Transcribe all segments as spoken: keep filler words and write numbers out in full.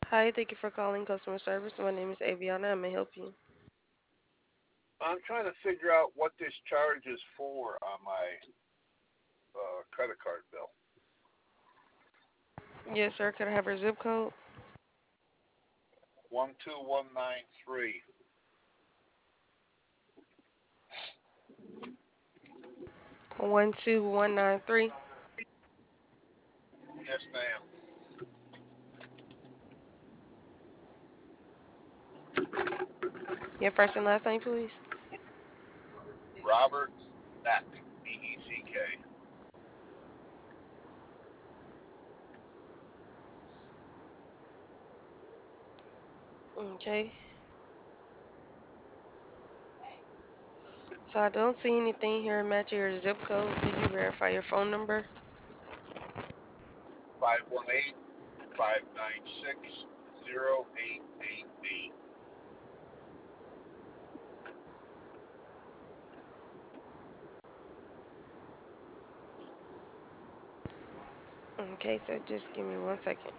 Hi, thank you for calling customer service. My name is Aviana. I may help you. I'm trying to figure out what this charge is for on my uh, credit card bill. Yes, sir. Could I have your zip code? One two one nine three. One two one nine three. Yes, ma'am. Your first and last name, please. Robert Beck. B E C K. Okay. So I don't see anything here matching your zip code. Could you verify your phone number? Five one eight five nine six zero eight eight B. Okay, so just give me one second.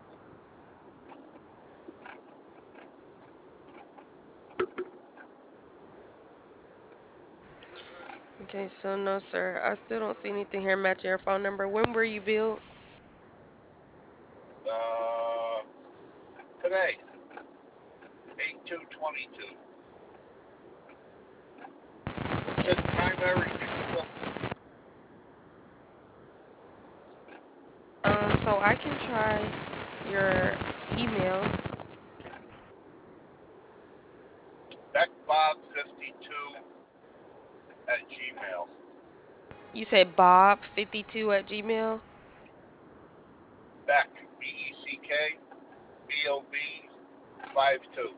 Okay, so no, sir. I still don't see anything here matching your phone number. When were you billed? Uh, today, eight two twenty two. It says primary true Um, so I can try your email. beckbob fifty-two at Gmail. You said Bob fifty-two at Gmail. Beck, B E C K, B O B five two.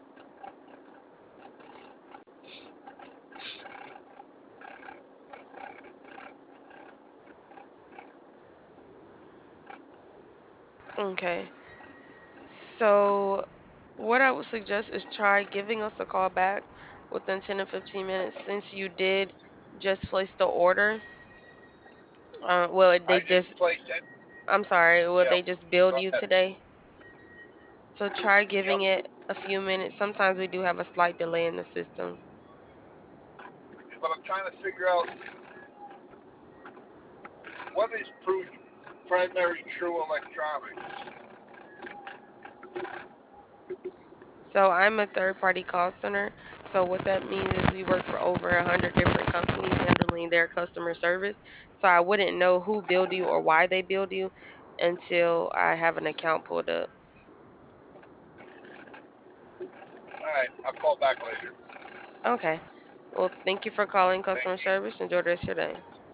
Okay. So, what I would suggest is try giving us a call back within ten to fifteen minutes since you did just place the order. Uh, well, I they didn't just, place it. I'm sorry, well, Yep. they just billed Go you ahead. today. So, try Yep. giving it a few minutes. Sometimes we do have a slight delay in the system. But I'm trying to figure out what is proof primary true electronics. So, I'm a third party call center. So, what that means is we work for over a hundred different companies handling their customer service. So, I wouldn't know who billed you or why they billed you until I have an account pulled up. All right. I'll call back later. Okay. Well, thank you for calling Thank customer you. service. Enjoy the rest of your day.